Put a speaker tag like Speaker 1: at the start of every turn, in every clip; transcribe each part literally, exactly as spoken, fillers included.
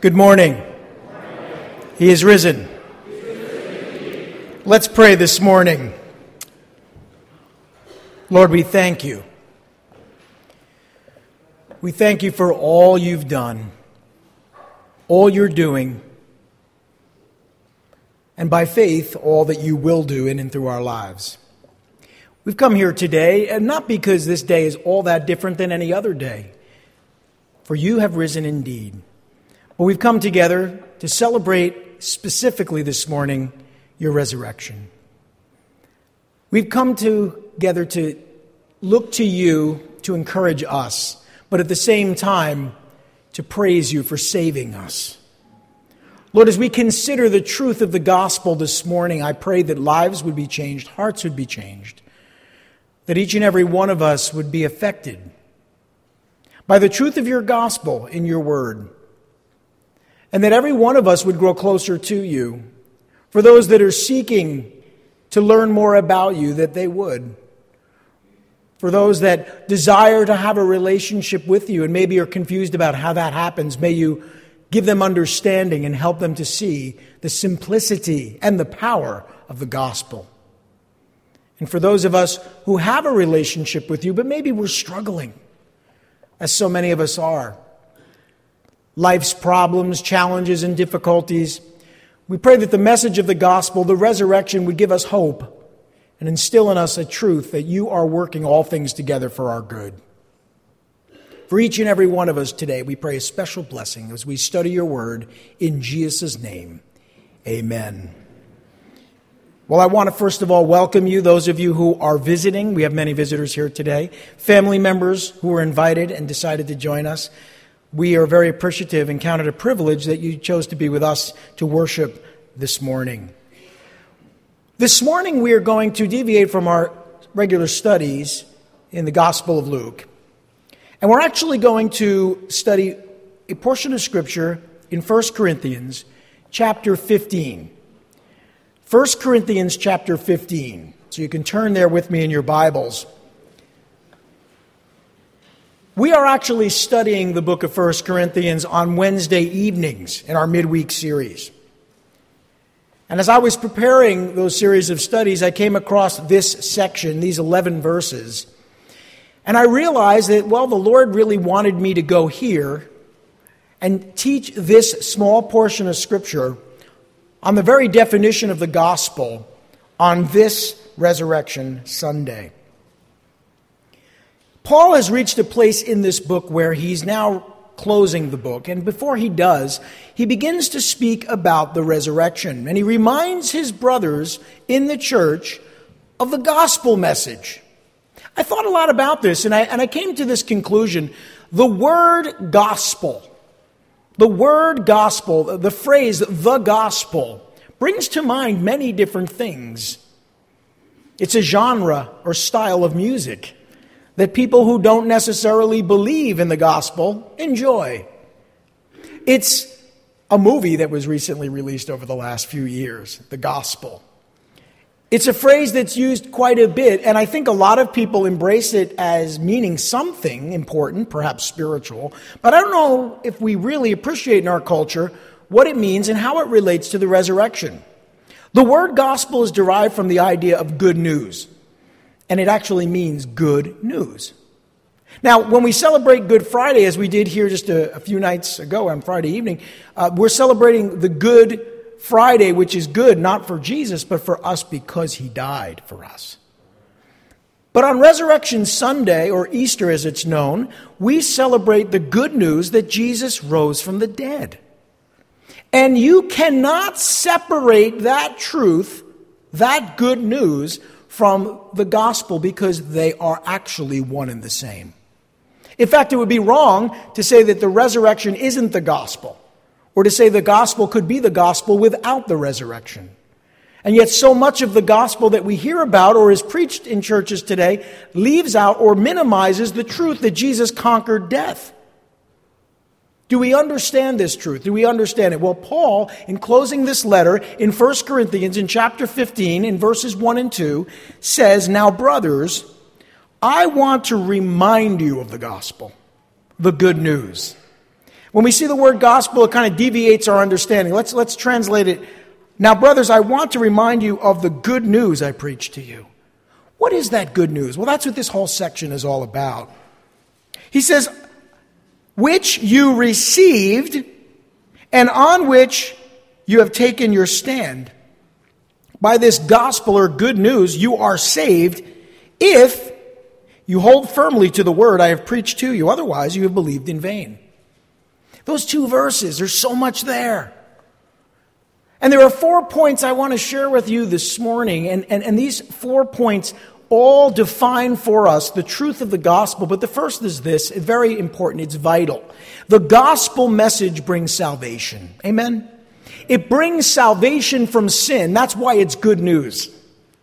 Speaker 1: Good morning. He is risen. Let's pray this morning. Lord, we thank you. We thank you for all you've done, all you're doing, and by faith, all that you will do in and through our lives. We've come here today, and not because this day is all that different than any other day, for you have risen indeed. But we've come together to celebrate specifically this morning your resurrection. We've come together to look to you to encourage us, but at the same time to praise you for saving us. Lord, as we consider the truth of the gospel this morning, I pray that lives would be changed, hearts would be changed, that each and every one of us would be affected by the truth of your gospel in your word, and that every one of us would grow closer to you. For those that are seeking to learn more about you, that they would. For those that desire to have a relationship with you and maybe are confused about how that happens, may you give them understanding and help them to see the simplicity and the power of the gospel. And for those of us who have a relationship with you, but maybe we're struggling, as so many of us are, life's problems, challenges, and difficulties, we pray that the message of the gospel, the resurrection, would give us hope and instill in us a truth that you are working all things together for our good. For each and every one of us today, we pray a special blessing as we study your word in Jesus' name. Amen. Well, I want to first of all welcome you, those of you who are visiting. We have many visitors here today. Family members who were invited and decided to join us. We are very appreciative and count it a privilege that you chose to be with us to worship this morning. This morning we are going to deviate from our regular studies in the Gospel of Luke. And we're actually going to study a portion of Scripture in First Corinthians chapter fifteen. First Corinthians chapter fifteen. So you can turn there with me in your Bibles. We are actually studying the book of First Corinthians on Wednesday evenings in our midweek series. And as I was preparing those series of studies, I came across this section, these eleven verses. And I realized that, well, the Lord really wanted me to go here and teach this small portion of Scripture on the very definition of the gospel on this Resurrection Sunday. Paul has reached a place in this book where he's now closing the book. And before he does, he begins to speak about the resurrection. And he reminds his brothers in the church of the gospel message. I thought a lot about this, and I, and I came to this conclusion. The word gospel, the word gospel, the phrase the gospel, brings to mind many different things. It's a genre or style of music that people who don't necessarily believe in the gospel enjoy. It's a movie that was recently released over the last few years, The Gospel. It's a phrase that's used quite a bit, and I think a lot of people embrace it as meaning something important, perhaps spiritual, but I don't know if we really appreciate in our culture what it means and how it relates to the resurrection. The word gospel is derived from the idea of good news. And it actually means good news. Now, when we celebrate Good Friday, as we did here just a, a few nights ago on Friday evening, uh, we're celebrating the Good Friday, which is good not for Jesus, but for us because he died for us. But on Resurrection Sunday, or Easter as it's known, we celebrate the good news that Jesus rose from the dead. And you cannot separate that truth, that good news, from the gospel, because they are actually one and the same. In fact, it would be wrong to say that the resurrection isn't the gospel, or to say the gospel could be the gospel without the resurrection. And yet so much of the gospel that we hear about or is preached in churches today leaves out or minimizes the truth that Jesus conquered death. Do we understand this truth? Do we understand it? Well, Paul, in closing this letter in First Corinthians in chapter fifteen, in verses one and two, says, "Now, brothers, I want to remind you of the gospel, the good news. When we see the word gospel, it kind of deviates our understanding. Let's, let's translate it. Now, brothers, I want to remind you of the good news I preached to you. What is that good news? Well, that's what this whole section is all about. He says, which you received and on which you have taken your stand. By this gospel or good news, you are saved if you hold firmly to the word I have preached to you. Otherwise, you have believed in vain. Those two verses, there's so much there. And there are four points I want to share with you this morning. And, and, and these four points all define for us the truth of the gospel. But the first is this, very important, it's vital. The gospel message brings salvation. Amen? It brings salvation from sin. That's why it's good news.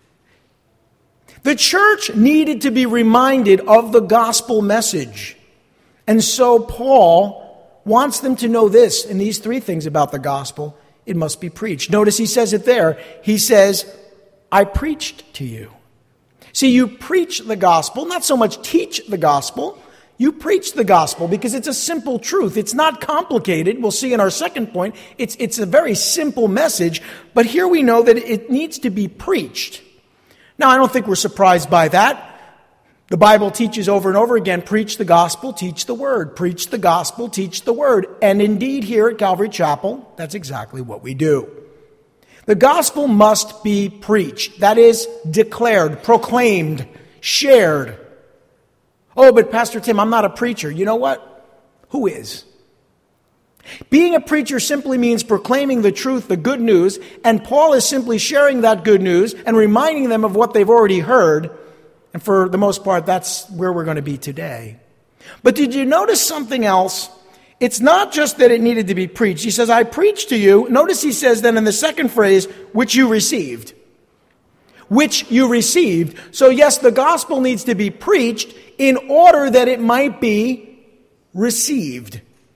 Speaker 1: The church needed to be reminded of the gospel message. And so Paul wants them to know this in these three things about the gospel. It must be preached. Notice he says it there. He says, I preached to you. See, you preach the gospel, not so much teach the gospel. You preach the gospel because it's a simple truth. It's not complicated. We'll see in our second point. It's, it's a very simple message. But here we know that it needs to be preached. Now, I don't think we're surprised by that. The Bible teaches over and over again, preach the gospel, teach the word. Preach the gospel, teach the word. And indeed, here at Calvary Chapel, that's exactly what we do. The gospel must be preached. That is, declared, proclaimed, shared. Oh, but Pastor Tim, I'm not a preacher. You know what? Who is? Being a preacher simply means proclaiming the truth, the good news, and Paul is simply sharing that good news and reminding them of what they've already heard. And for the most part, that's where we're going to be today. But did you notice something else? It's not just that it needed to be preached. He says, I preached to you. Notice he says then in the second phrase, which you received. Which you received. So yes, the gospel needs to be preached in order that it might be received.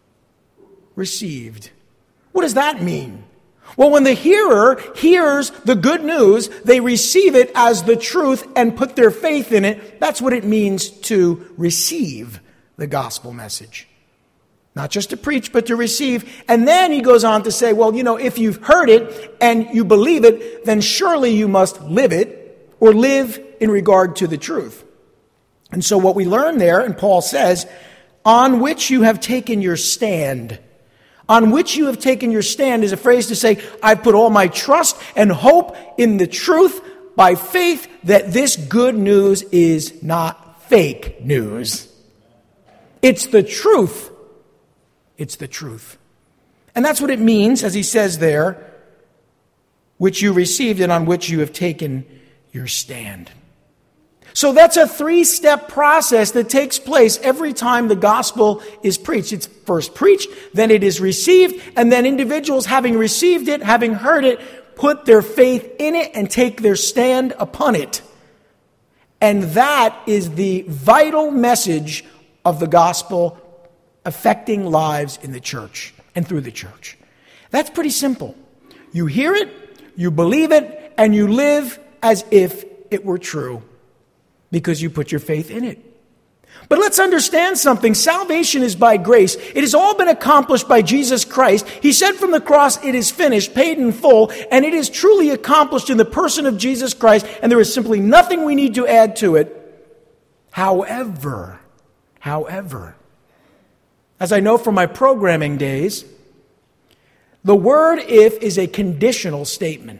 Speaker 1: Received. What does that mean? Well, when the hearer hears the good news, they receive it as the truth and put their faith in it. That's what it means to receive the gospel message. Not just to preach, but to receive. And then he goes on to say, well, you know, if you've heard it and you believe it, then surely you must live it or live in regard to the truth. And so what we learn there, and Paul says, on which you have taken your stand. On which you have taken your stand is a phrase to say, I put all my trust and hope in the truth by faith that this good news is not fake news. It's the truth. It's the truth. And that's what it means, as he says there, which you received and on which you have taken your stand. So that's a three-step process that takes place every time the gospel is preached. It's first preached, then it is received, and then individuals, having received it, having heard it, put their faith in it and take their stand upon it. And that is the vital message of the gospel affecting lives in the church and through the church. That's pretty simple. You hear it, you believe it, and you live as if it were true. Because you put your faith in it. But let's understand something. Salvation is by grace. It has all been accomplished by Jesus Christ. He said from the cross, it is finished, paid in full, and it is truly accomplished in the person of Jesus Christ, and there is simply nothing we need to add to it. However, however, as I know from my programming days, the word if is a conditional statement.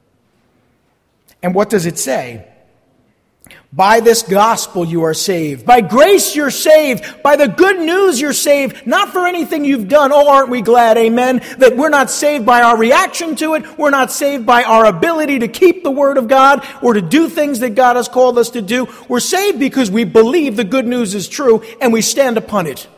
Speaker 1: And what does it say? By this gospel you are saved. By grace you're saved. By the good news you're saved. Not for anything you've done. Oh, aren't we glad, amen, that we're not saved by our reaction to it. We're not saved by our ability to keep the word of God or to do things that God has called us to do. We're saved because we believe the good news is true and we stand upon it.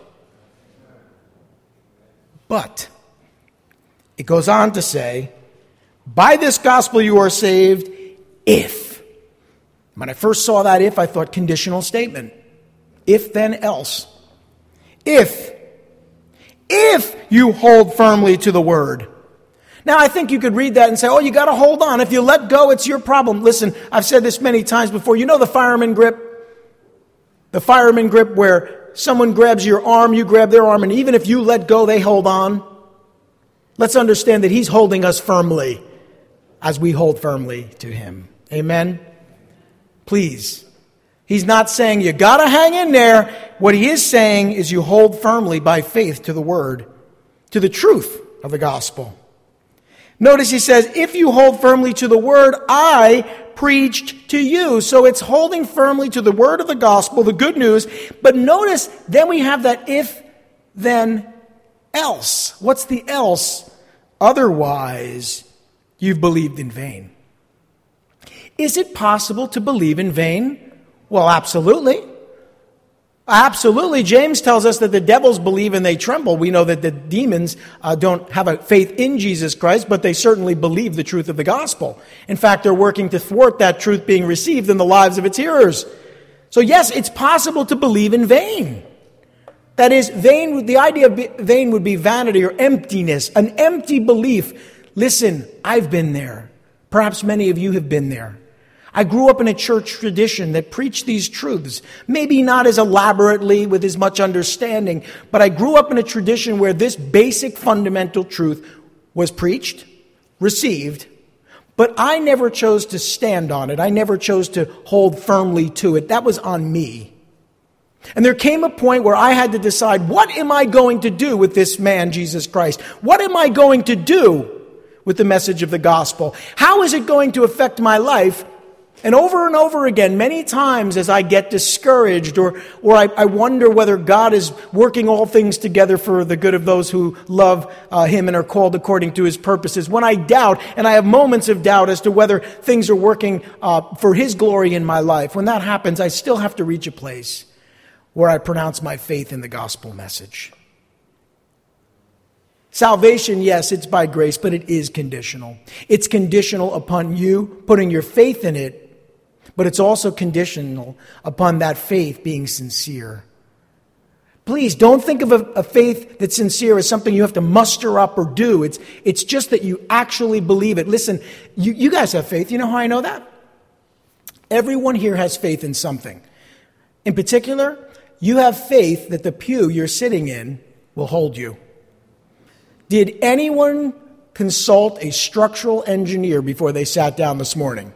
Speaker 1: But it goes on to say, by this gospel you are saved if. When I first saw that if, I thought conditional statement. If then else. If. If you hold firmly to the word. Now I think you could read that and say, oh, you got to hold on. If you let go, it's your problem. Listen, I've said this many times before. You know the fireman grip? The fireman grip where someone grabs your arm, you grab their arm, and even if you let go, they hold on. Let's understand that he's holding us firmly as we hold firmly to him. Amen? Please. He's not saying you gotta hang in there. What he is saying is you hold firmly by faith to the word, to the truth of the gospel. Notice he says, if you hold firmly to the word I preached to you. So it's holding firmly to the word of the gospel, the good news. But notice, then we have that if, then, else. What's the else? Otherwise, you've believed in vain. Is it possible to believe in vain? Well, absolutely. Absolutely. James tells us that the devils believe and they tremble. We know that the demons uh, don't have a faith in Jesus Christ, but they certainly believe the truth of the gospel. In fact, they're working to thwart that truth being received in the lives of its hearers. So yes, it's possible to believe in vain. That is, vain. The idea of vain would be vanity or emptiness, an empty belief. Listen, I've been there. Perhaps many of you have been there. I grew up in a church tradition that preached these truths, maybe not as elaborately with as much understanding, but I grew up in a tradition where this basic fundamental truth was preached, received, but I never chose to stand on it. I never chose to hold firmly to it. That was on me. And there came a point where I had to decide, what am I going to do with this man, Jesus Christ? What am I going to do with the message of the gospel? How is it going to affect my life? And over and over again, many times as I get discouraged or, or I, I wonder whether God is working all things together for the good of those who love uh, him and are called according to his purposes. When I doubt, and I have moments of doubt as to whether things are working uh, for his glory in my life, when that happens, I still have to reach a place where I pronounce my faith in the gospel message. Salvation, yes, it's by grace, but it is conditional. It's conditional upon you putting your faith in it, but it's also conditional upon that faith being sincere. Please don't think of a, a faith that's sincere as something you have to muster up or do. It's, it's just that you actually believe it. Listen, you, you guys have faith. You know how I know that? Everyone here has faith in something. In particular, you have faith that the pew you're sitting in will hold you. Did anyone consult a structural engineer before they sat down this morning?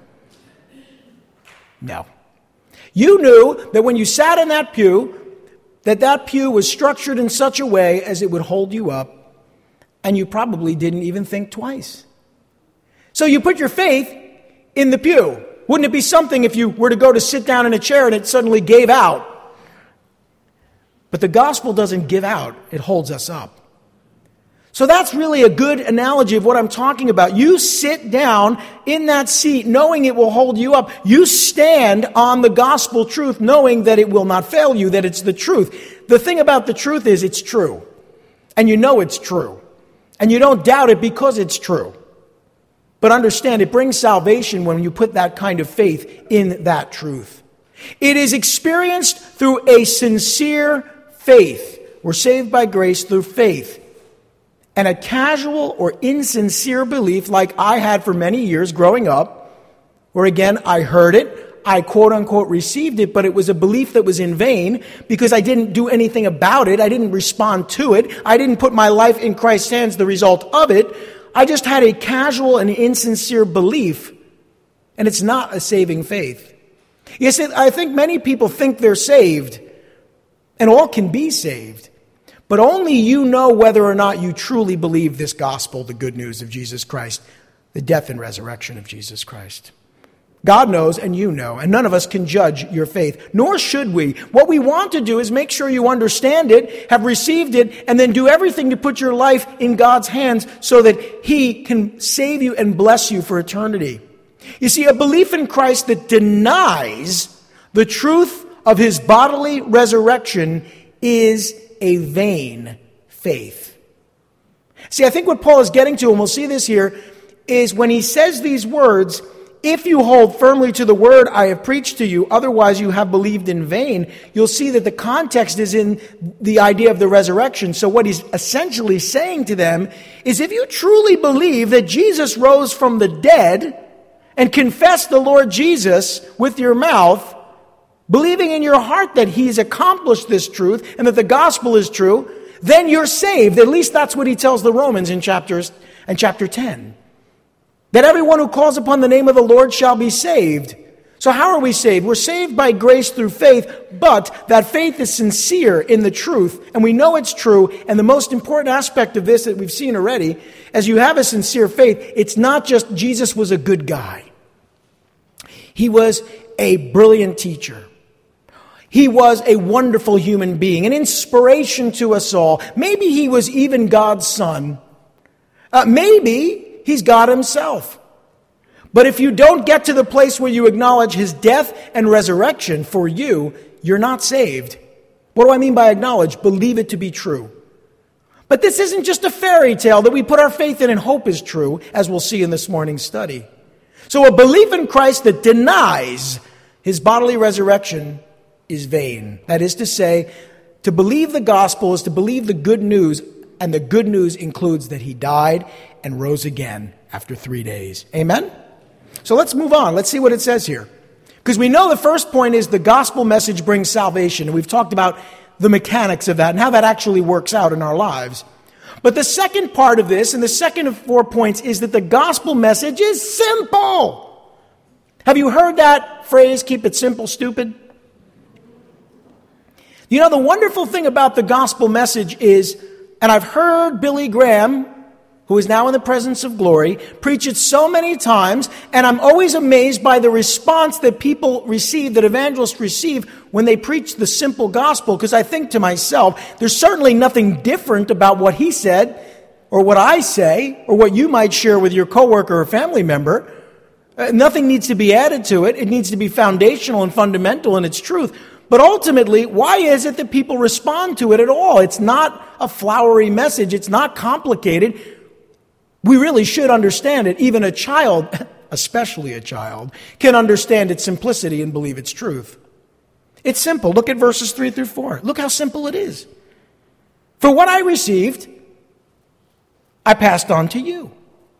Speaker 1: No. You knew that when you sat in that pew, that that pew was structured in such a way as it would hold you up, and you probably didn't even think twice. So you put your faith in the pew. Wouldn't it be something if you were to go to sit down in a chair and it suddenly gave out? But the gospel doesn't give out. It holds us up. So that's really a good analogy of what I'm talking about. You sit down in that seat knowing it will hold you up. You stand on the gospel truth knowing that it will not fail you, that it's the truth. The thing about the truth is it's true. And you know it's true. And you don't doubt it because it's true. But understand, it brings salvation when you put that kind of faith in that truth. It is experienced through a sincere faith. We're saved by grace through faith. And a casual or insincere belief like I had for many years growing up, where again, I heard it, I quote unquote received it, but it was a belief that was in vain because I didn't do anything about it. I didn't respond to it. I didn't put my life in Christ's hands, the result of it. I just had a casual and insincere belief, and it's not a saving faith. Yes, I think many people think they're saved, and all can be saved. But only you know whether or not you truly believe this gospel, the good news of Jesus Christ, the death and resurrection of Jesus Christ. God knows and you know, and none of us can judge your faith, nor should we. What we want to do is make sure you understand it, have received it, and then do everything to put your life in God's hands so that he can save you and bless you for eternity. You see, a belief in Christ that denies the truth of his bodily resurrection is a vain faith. See, I think what Paul is getting to, and we'll see this here, is when he says these words, if you hold firmly to the word I have preached to you, otherwise you have believed in vain, you'll see that the context is in the idea of the resurrection. So what he's essentially saying to them is if you truly believe that Jesus rose from the dead and confess the Lord Jesus with your mouth, believing in your heart that he's accomplished this truth and that the gospel is true, then you're saved. At least that's what he tells the Romans in chapters in chapter ten. That everyone who calls upon the name of the Lord shall be saved. So how are we saved? We're saved by grace through faith, but that faith is sincere in the truth, and we know it's true. And the most important aspect of this that we've seen already, as you have a sincere faith, it's not just Jesus was a good guy. He was a brilliant teacher. He was a wonderful human being, an inspiration to us all. Maybe he was even God's son. Uh, maybe he's God himself. But if you don't get to the place where you acknowledge his death and resurrection for you, you're not saved. What do I mean by acknowledge? Believe it to be true. But this isn't just a fairy tale that we put our faith in and hope is true, as we'll see in this morning's study. So a belief in Christ that denies his bodily resurrection is vain. That is to say, to believe the gospel is to believe the good news, and the good news includes that he died and rose again after three days. Amen? So let's move on. Let's see what it says here. Because we know the first point is the gospel message brings salvation. And we've talked about the mechanics of that and how that actually works out in our lives. But the second part of this, and the second of four points, is that the gospel message is simple. Have you heard that phrase, keep it simple, stupid? You know, the wonderful thing about the gospel message is, and I've heard Billy Graham, who is now in the presence of glory, preach it so many times, and I'm always amazed by the response that people receive, that evangelists receive when they preach the simple gospel, because I think to myself, there's certainly nothing different about what he said, or what I say, or what you might share with your coworker or family member. Uh, nothing needs to be added to it. It needs to be foundational and fundamental in its truth. But ultimately, why is it that people respond to it at all? It's not a flowery message. It's not complicated. We really should understand it. Even a child, especially a child, can understand its simplicity and believe its truth. It's simple. Look at verses three through four. Look how simple it is. For what I received, I passed on to you.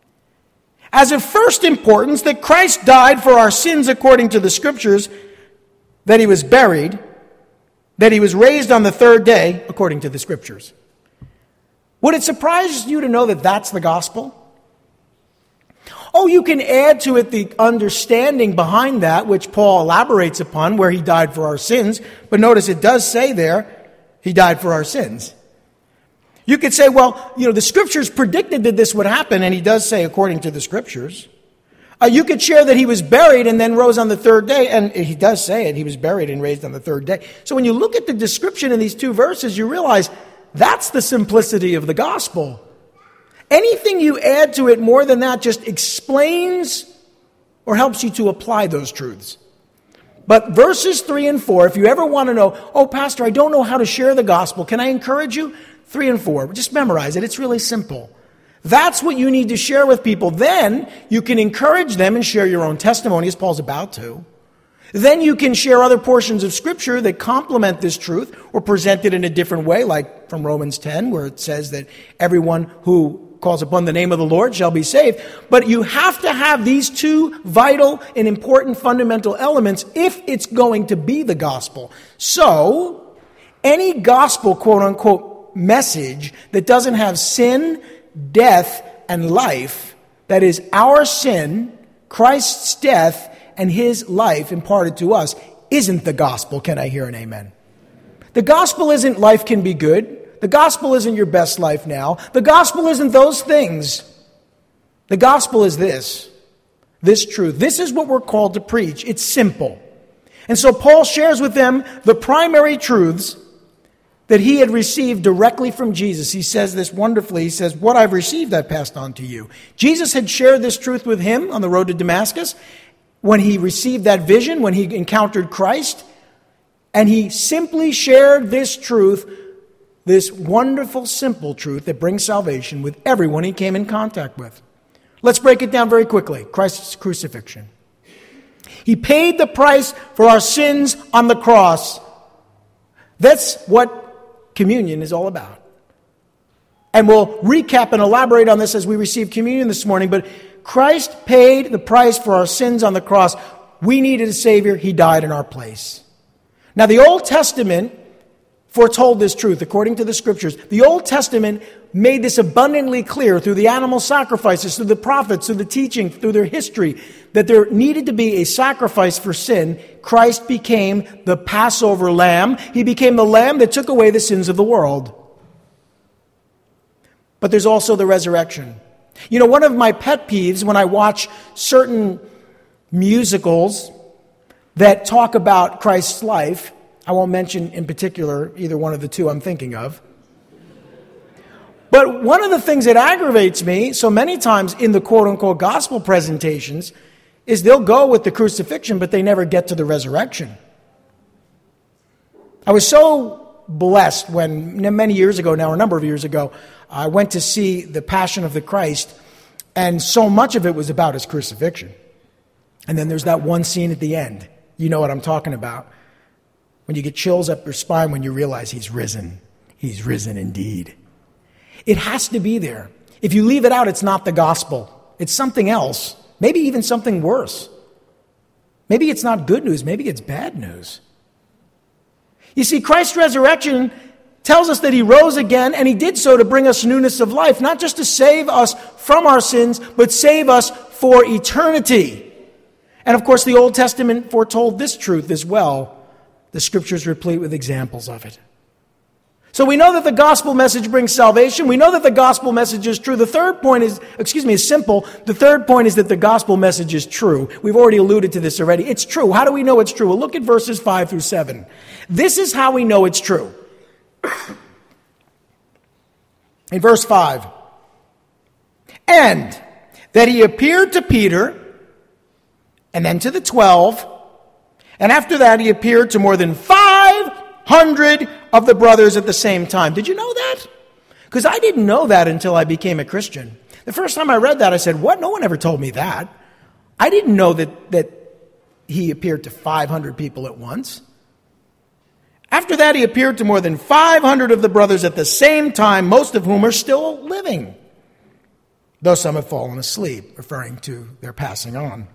Speaker 1: As of first importance, that Christ died for our sins according to the Scriptures, that he was buried, that he was raised on the third day according to the Scriptures. Would it surprise you to know that that's the gospel? Oh, you can add to it the understanding behind that, which Paul elaborates upon, where he died for our sins. But notice it does say there, he died for our sins. You could say, well, you know, the Scriptures predicted that this would happen, and he does say according to the Scriptures. Uh, you could share that he was buried and then rose on the third day, and he does say it, he was buried and raised on the third day. So when you look at the description in these two verses, you realize that's the simplicity of the gospel. Anything you add to it more than that just explains or helps you to apply those truths. But verses three and four, if you ever want to know, oh, Pastor, I don't know how to share the gospel, can I encourage you? Three and four, just memorize it. It's really simple. That's what you need to share with people. Then you can encourage them and share your own testimony, as Paul's about to. Then you can share other portions of Scripture that complement this truth or present it in a different way, like from Romans ten, where it says that everyone who calls upon the name of the Lord shall be saved. But you have to have these two vital and important fundamental elements if it's going to be the gospel. So, any gospel, quote-unquote, message that doesn't have sin, death, and life, that is our sin, Christ's death, and his life imparted to us, isn't the gospel. Can I hear an amen? The gospel isn't life can be good. The gospel isn't your best life now. The gospel isn't those things. The gospel is this, this truth. This is what we're called to preach. It's simple. And so Paul shares with them the primary truths that he had received directly from Jesus. He says this wonderfully. He says, what I've received, I passed on to you. Jesus had shared this truth with him on the road to Damascus when he received that vision, when he encountered Christ. And he simply shared this truth, this wonderful, simple truth that brings salvation with everyone he came in contact with. Let's break it down very quickly. Christ's crucifixion. He paid the price for our sins on the cross. That's what communion is all about. And we'll recap and elaborate on this as we receive communion this morning. But Christ paid the price for our sins on the cross. We needed a Savior. He died in our place. Now, the Old Testament foretold this truth according to the Scriptures. The Old Testament made this abundantly clear through the animal sacrifices, through the prophets, through the teaching, through their history, that there needed to be a sacrifice for sin. Christ became the Passover lamb. He became the lamb that took away the sins of the world. But there's also the resurrection. You know, one of my pet peeves when I watch certain musicals that talk about Christ's life, I won't mention in particular either one of the two I'm thinking of. But one of the things that aggravates me so many times in the quote-unquote gospel presentations is they'll go with the crucifixion, but they never get to the resurrection. I was so blessed when, many years ago now, a number of years ago, I went to see The Passion of the Christ, and so much of it was about his crucifixion. And then there's that one scene at the end. You know what I'm talking about. When you get chills up your spine when you realize he's risen. He's risen indeed. It has to be there. If you leave it out, it's not the gospel. It's something else. Maybe even something worse. Maybe it's not good news. Maybe it's bad news. You see, Christ's resurrection tells us that he rose again, and he did so to bring us newness of life, not just to save us from our sins, but save us for eternity. And of course, the Old Testament foretold this truth as well. The Scriptures replete with examples of it. So we know that the gospel message brings salvation. We know that the gospel message is true. The third point is, excuse me, is simple. The third point is that the gospel message is true. We've already alluded to this already. It's true. How do we know it's true? Well, look at verses five through seven. This is how we know it's true. In verse five, and that he appeared to Peter, and then to the twelve, and after that he appeared to more than five hundred of the brothers at the same time. Did you know that? Because I didn't know that until I became a Christian. The first time I read that, I said, what? No one ever told me that. I didn't know that, that he appeared to five hundred people at once. After that, he appeared to more than five hundred of the brothers at the same time, most of whom are still living, though some have fallen asleep, referring to their passing on.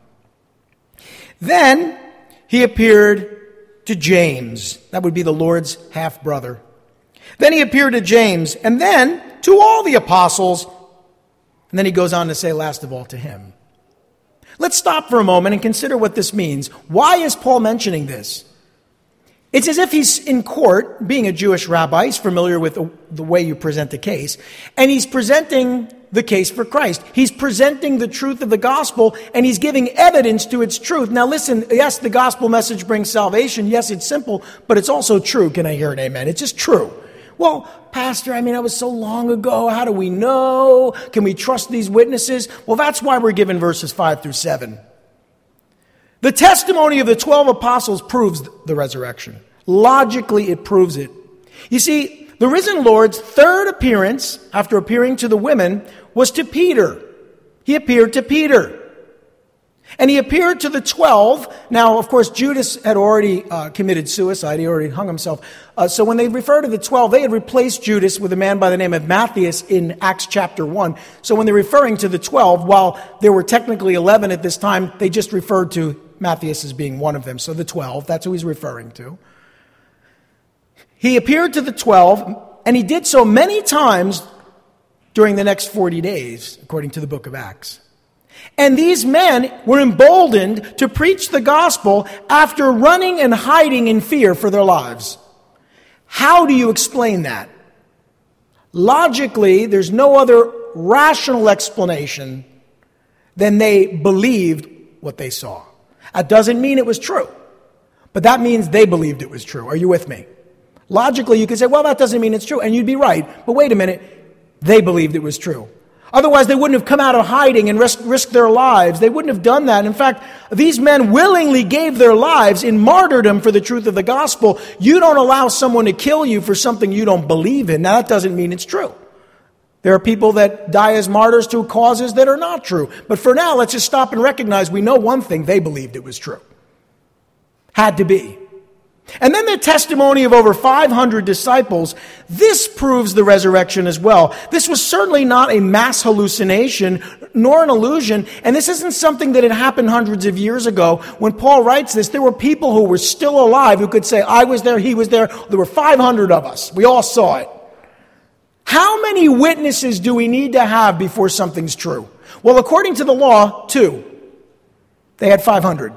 Speaker 1: Then he appeared to James. That would be the Lord's half-brother. Then he appeared to James, and then to all the apostles. And then he goes on to say, last of all, to him. Let's stop for a moment and consider what this means. Why is Paul mentioning this? It's as if he's in court, being a Jewish rabbi. He's familiar with the, the way you present a case. And he's presenting the case for Christ. He's presenting the truth of the gospel, and he's giving evidence to its truth. Now listen, yes, the gospel message brings salvation. Yes, it's simple, but it's also true. Can I hear an amen? It's just true. Well, Pastor, I mean, that was so long ago. How do we know? Can we trust these witnesses? Well, that's why we're given verses five through seven. The testimony of the twelve apostles proves the resurrection. Logically, it proves it. You see, the risen Lord's third appearance, after appearing to the women, was to Peter. He appeared to Peter. And he appeared to the twelve. Now, of course, Judas had already uh, committed suicide. He already hung himself. Uh, so when they refer to the twelve, they had replaced Judas with a man by the name of Matthias in Acts chapter one. So when they're referring to the twelve, while there were technically eleven at this time, they just referred to Matthias as being one of them. So the twelve, that's who he's referring to. He appeared to the twelve, and he did so many times during the next forty days, according to the book of Acts. And these men were emboldened to preach the gospel after running and hiding in fear for their lives. How do you explain that? Logically, there's no other rational explanation than they believed what they saw. That doesn't mean it was true, but that means they believed it was true. Are you with me? Logically, you could say, well, that doesn't mean it's true, and you'd be right. But wait a minute, they believed it was true. Otherwise, they wouldn't have come out of hiding and risk, risk their lives. They wouldn't have done that. In fact, these men willingly gave their lives in martyrdom for the truth of the gospel. You don't allow someone to kill you for something you don't believe in. Now, that doesn't mean it's true. There are people that die as martyrs to causes that are not true. But for now, let's just stop and recognize we know one thing. They believed it was true. Had to be. And then the testimony of over five hundred disciples. This proves the resurrection as well. This was certainly not a mass hallucination nor an illusion. And this isn't something that had happened hundreds of years ago. When Paul writes this, there were people who were still alive who could say, I was there, he was there. There were five hundred of us. We all saw it. How many witnesses do we need to have before something's true? Well, according to the law, two. They had five hundred.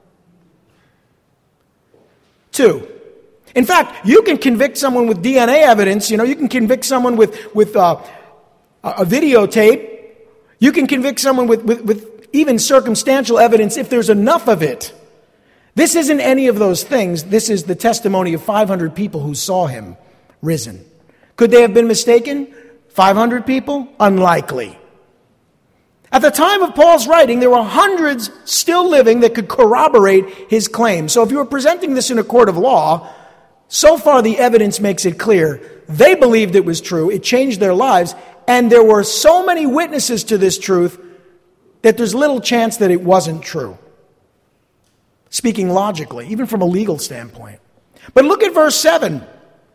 Speaker 1: Two. In fact, you can convict someone with D N A evidence. You know, you can convict someone with, with uh, a videotape. You can convict someone with, with, with even circumstantial evidence if there's enough of it. This isn't any of those things. This is the testimony of five hundred people who saw him risen. Could they have been mistaken? five hundred people? Unlikely. At the time of Paul's writing, there were hundreds still living that could corroborate his claim. So if you were presenting this in a court of law, so far the evidence makes it clear. They believed it was true. It changed their lives. And there were so many witnesses to this truth that there's little chance that it wasn't true. Speaking logically, even from a legal standpoint. But look at verse seven.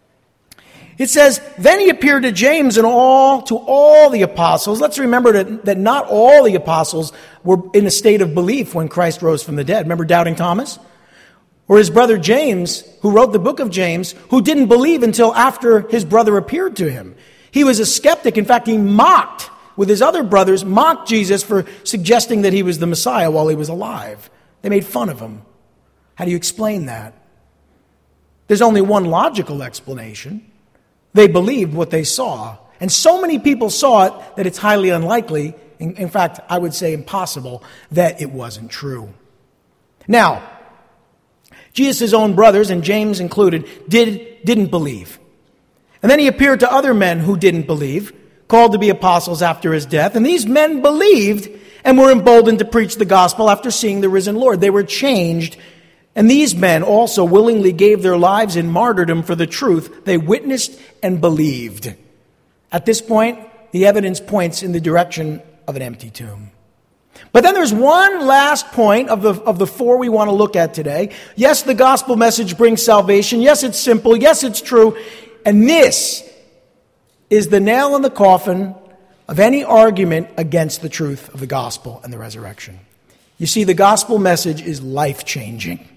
Speaker 1: It says, then he appeared to James and all to all the apostles. Let's remember that, that not all the apostles were in a state of belief when Christ rose from the dead. Remember doubting Thomas? Or his brother James, who wrote the book of James, who didn't believe until after his brother appeared to him. He was a skeptic. In fact, he mocked, with his other brothers, mocked Jesus for suggesting that he was the Messiah while he was alive. They made fun of him. How do you explain that? There's only one logical explanation. They believed what they saw. And so many people saw it that it's highly unlikely, in, in fact, I would say impossible, that it wasn't true. Now, Jesus' own brothers, and James included, did, didn't believe. And then he appeared to other men who didn't believe, called to be apostles after his death. And these men believed and were emboldened to preach the gospel after seeing the risen Lord. They were changed. And these men also willingly gave their lives in martyrdom for the truth. They witnessed and believed. At this point, the evidence points in the direction of an empty tomb. But then there's one last point of the, of the four we want to look at today. Yes, the gospel message brings salvation. Yes, it's simple. Yes, it's true. And this is the nail in the coffin of any argument against the truth of the gospel and the resurrection. You see, the gospel message is life-changing.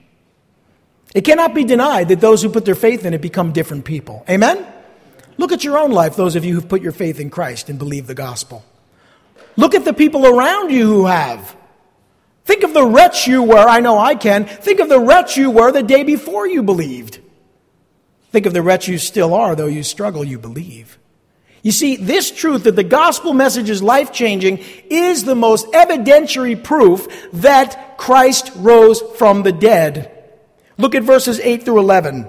Speaker 1: It cannot be denied that those who put their faith in it become different people. Amen? Look at your own life, those of you who've put your faith in Christ and believe the gospel. Look at the people around you who have. Think of the wretch you were. I know I can. Think of the wretch you were the day before you believed. Think of the wretch you still are, though you struggle, you believe. You see, this truth that the gospel message is life-changing is the most evidentiary proof that Christ rose from the dead. Look at verses eight through eleven.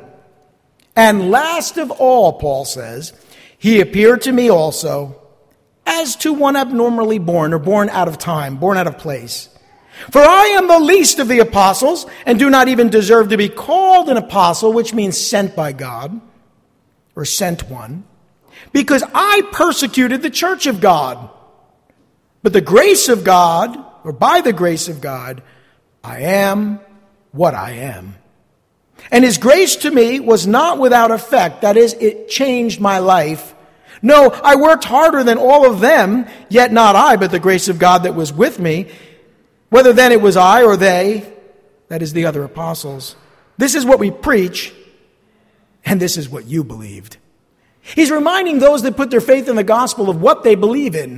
Speaker 1: And last of all, Paul says, he appeared to me also as to one abnormally born, or born out of time, born out of place. For I am the least of the apostles, and do not even deserve to be called an apostle, which means sent by God, or sent one, because I persecuted the church of God. But the grace of God, or by the grace of God, I am what I am. And his grace to me was not without effect. That is, it changed my life. No, I worked harder than all of them, yet not I, but the grace of God that was with me. Whether then it was I or they, that is the other apostles. This is what we preach, and this is what you believed. He's reminding those that put their faith in the gospel of what they believe in.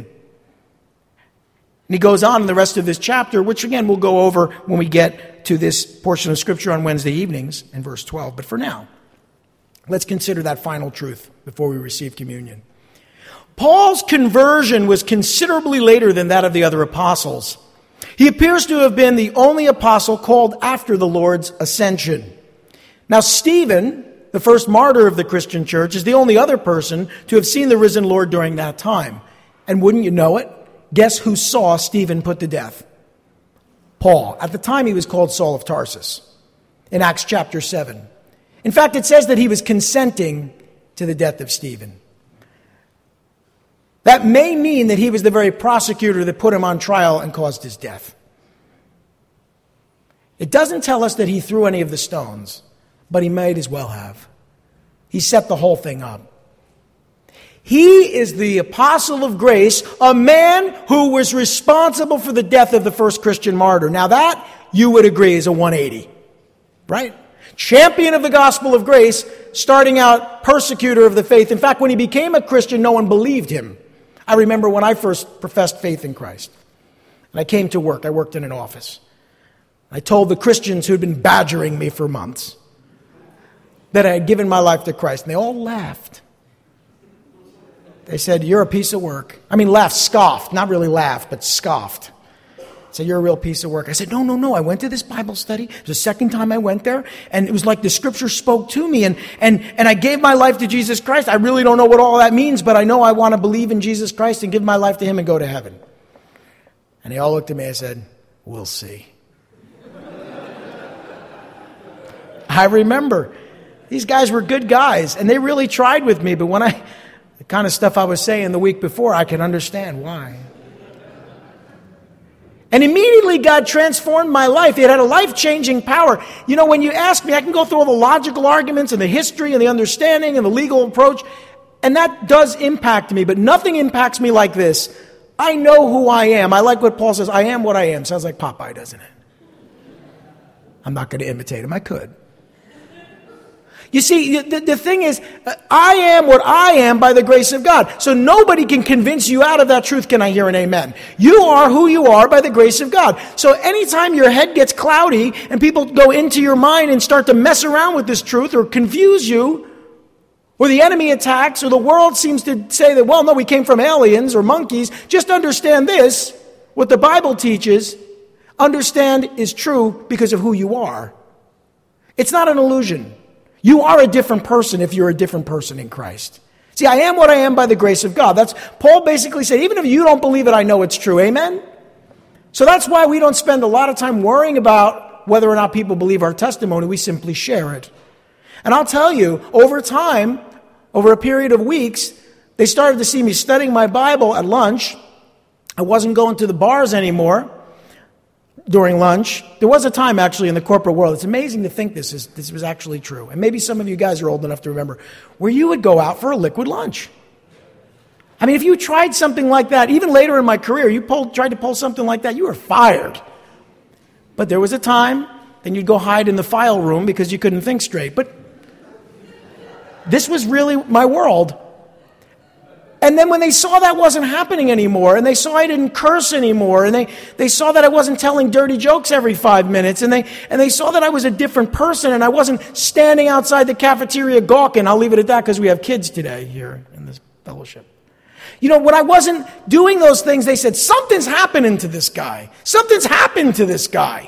Speaker 1: And he goes on in the rest of this chapter, which again we'll go over when we get to this portion of Scripture on Wednesday evenings in verse twelve. But for now, let's consider that final truth before we receive communion. Paul's conversion was considerably later than that of the other apostles. He appears to have been the only apostle called after the Lord's ascension. Now, Stephen, the first martyr of the Christian church, is the only other person to have seen the risen Lord during that time. And wouldn't you know it? Guess who saw Stephen put to death? Paul. At the time, he was called Saul of Tarsus in Acts chapter seven. In fact, it says that he was consenting to the death of Stephen. That may mean that he was the very prosecutor that put him on trial and caused his death. It doesn't tell us that he threw any of the stones, but he might as well have. He set the whole thing up. He is the apostle of grace, a man who was responsible for the death of the first Christian martyr. Now that, you would agree, is a one eighty, right? Champion of the gospel of grace, starting out persecutor of the faith. In fact, when he became a Christian, no one believed him. I remember when I first professed faith in Christ. And I came to work. I worked in an office. I told the Christians who'd been badgering me for months that I had given my life to Christ. And they all laughed. They said, "You're a piece of work." I mean, laughed, scoffed. Not really laughed, but scoffed. Said, "You're a real piece of work." I said, no, no, no. I went to this Bible study. It was the second time I went there. And it was like the scripture spoke to me. And, and, and I gave my life to Jesus Christ. I really don't know what all that means, but I know I want to believe in Jesus Christ and give my life to him and go to heaven. And they all looked at me and said, "We'll see." I remember these guys were good guys and they really tried with me. But when I, the kind of stuff I was saying the week before, I could understand why. And immediately God transformed my life. It had a life-changing power. You know, when you ask me, I can go through all the logical arguments and the history and the understanding and the legal approach, and that does impact me, but nothing impacts me like this. I know who I am. I like what Paul says, I am what I am. Sounds like Popeye, doesn't it? I'm not going to imitate him. I could. You see, the, the thing is, I am what I am by the grace of God. So nobody can convince you out of that truth. Can I hear an amen? You are who you are by the grace of God. So anytime your head gets cloudy and people go into your mind and start to mess around with this truth or confuse you, or the enemy attacks, or the world seems to say that, well, no, we came from aliens or monkeys, just understand this, what the Bible teaches, understand is true because of who you are. It's not an illusion. You are a different person if you're a different person in Christ. See, I am what I am by the grace of God. That's Paul basically said, even if you don't believe it, I know it's true. Amen? So that's why we don't spend a lot of time worrying about whether or not people believe our testimony. We simply share it. And I'll tell you, over time, over a period of weeks, they started to see me studying my Bible at lunch. I wasn't going to the bars anymore during lunch. There was a time actually in the corporate world, it's amazing to think this is this was actually true, and maybe some of you guys are old enough to remember, where you would go out for a liquid lunch. I mean, if you tried something like that, even later in my career, you pulled, tried to pull something like that, you were fired. But there was a time, then you'd go hide in the file room because you couldn't think straight. But this was really my world. And then when they saw that wasn't happening anymore, and they saw I didn't curse anymore, and they, they saw that I wasn't telling dirty jokes every five minutes, and they and they saw that I was a different person, and I wasn't standing outside the cafeteria gawking. I'll leave it at that because we have kids today here in this fellowship. You know, when I wasn't doing those things, they said, something's happening to this guy. Something's happened to this guy.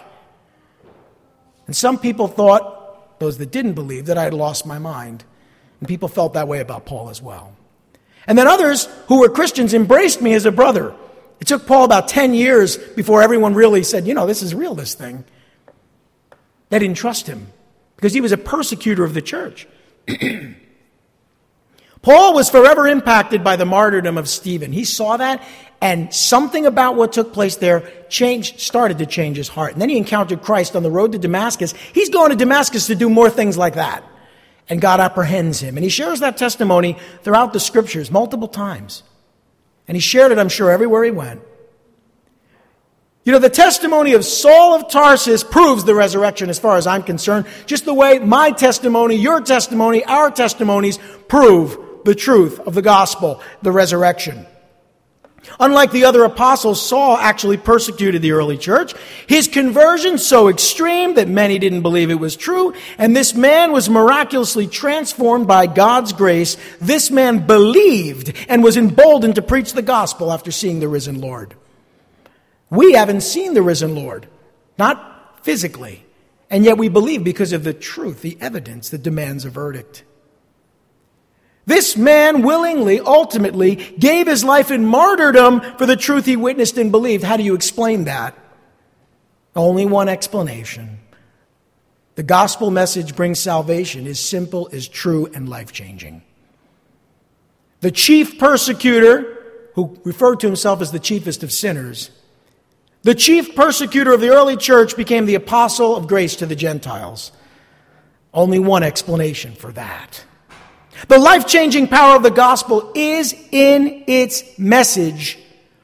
Speaker 1: And some people thought, those that didn't believe, that I had lost my mind. And people felt that way about Paul as well. And then others who were Christians embraced me as a brother. It took Paul about ten years before everyone really said, you know, this is real, this thing. They didn't trust him because he was a persecutor of the church. Paul was forever impacted by the martyrdom of Stephen. He saw that, and something about what took place there changed, started to change his heart. And then he encountered Christ on the road to Damascus. He's going to Damascus to do more things like that. And God apprehends him. And he shares that testimony throughout the scriptures multiple times. And he shared it, I'm sure, everywhere he went. You know, the testimony of Saul of Tarsus proves the resurrection as far as I'm concerned. Just the way my testimony, your testimony, our testimonies prove the truth of the gospel, the resurrection. Unlike the other apostles, Saul actually persecuted the early church. His conversion so extreme that many didn't believe it was true, and this man was miraculously transformed by God's grace. This man believed and was emboldened to preach the gospel after seeing the risen Lord. We haven't seen the risen Lord, not physically, and yet we believe because of the truth, the evidence that demands a verdict. This man willingly, ultimately, gave his life in martyrdom for the truth he witnessed and believed. How do you explain that? Only one explanation. The gospel message brings salvation, is simple, is true, and life-changing. The chief persecutor, who referred to himself as the chiefest of sinners, the chief persecutor of the early church became the apostle of grace to the Gentiles. Only one explanation for that. The life-changing power of the gospel is in its message,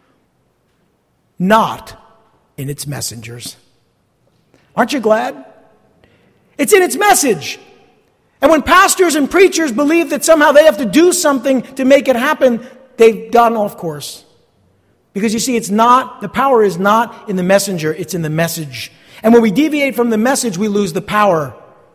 Speaker 1: not in its messengers. Aren't you glad? It's in its message. And when pastors and preachers believe that somehow they have to do something to make it happen, they've gotten off course. Because you see, it's not, the power is not in the messenger, it's in the message. And when we deviate from the message, we lose the power.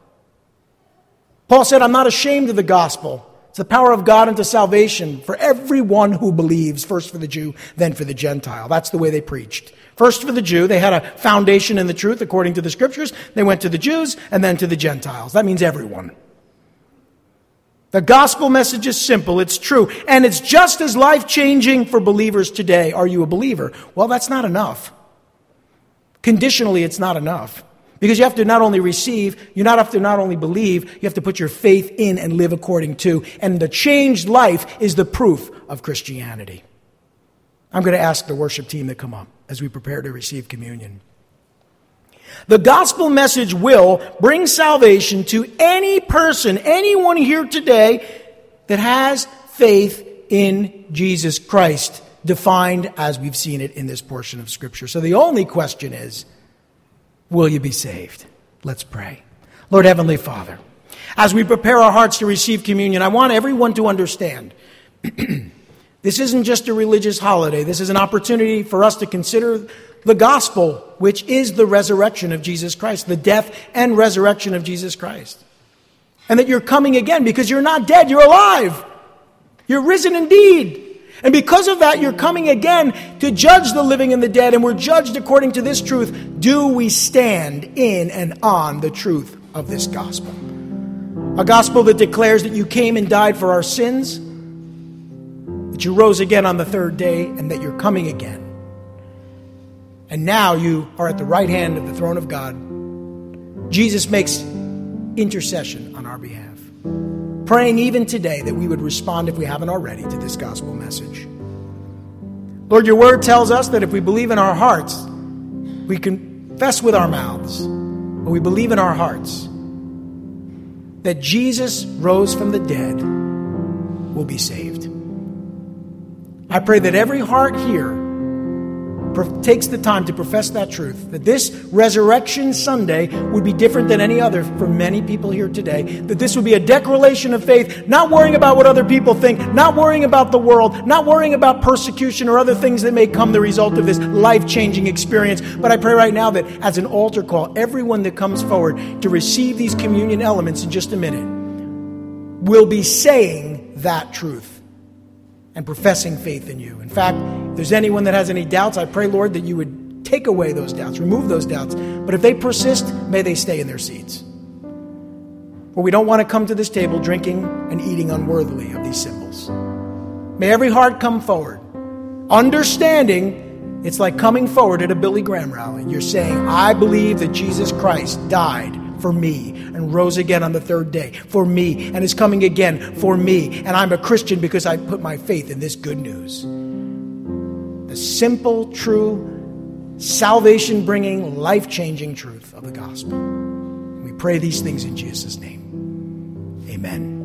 Speaker 1: Paul said, I'm not ashamed of the gospel. It's the power of God unto salvation for everyone who believes, first for the Jew, then for the Gentile. That's the way they preached. First for the Jew, they had a foundation in the truth according to the Scriptures. They went to the Jews and then to the Gentiles. That means everyone. The gospel message is simple, it's true, and it's just as life-changing for believers today. Are you a believer? Well, that's not enough. Conditionally, it's not enough. Because you have to not only receive, you not have to not only believe, you have to put your faith in and live according to. And the changed life is the proof of Christianity. I'm going to ask the worship team to come up as we prepare to receive communion. The gospel message will bring salvation to any person, anyone here today that has faith in Jesus Christ, defined as we've seen it in this portion of Scripture. So the only question is, will you be saved? Let's pray. Lord Heavenly Father, as we prepare our hearts to receive communion, I want everyone to understand this isn't just a religious holiday. This is an opportunity for us to consider the gospel, which is the resurrection of Jesus Christ, the death and resurrection of Jesus Christ. And that you're coming again because you're not dead, you're alive. You're risen indeed. And because of that, you're coming again to judge the living and the dead, and we're judged according to this truth. Do we stand in and on the truth of this gospel? A gospel that declares that you came and died for our sins, that you rose again on the third day, and that you're coming again. And now you are at the right hand of the throne of God. Jesus makes intercession on our behalf, praying even today that we would respond, if we haven't already, to this gospel message. Lord, your word tells us that if we believe in our hearts, we confess with our mouths, but we believe in our hearts that Jesus rose from the dead, will be saved. I pray that every heart here takes the time to profess that truth, that this Resurrection Sunday would be different than any other for many people here today, that this would be a declaration of faith, not worrying about what other people think, not worrying about the world, not worrying about persecution or other things that may come the result of this life-changing experience. But I pray right now that as an altar call, everyone that comes forward to receive these communion elements in just a minute will be saying that truth and professing faith in you. In fact, if there's anyone that has any doubts, I pray, Lord, that you would take away those doubts, remove those doubts. But if they persist, may they stay in their seats. For we don't want to come to this table drinking and eating unworthily of these symbols. May every heart come forward, understanding it's like coming forward at a Billy Graham rally. You're saying, I believe that Jesus Christ died for me and rose again on the third day for me and is coming again for me. And I'm a Christian because I put my faith in this good news. The simple, true, salvation-bringing, life-changing truth of the gospel. We pray these things in Jesus' name. Amen.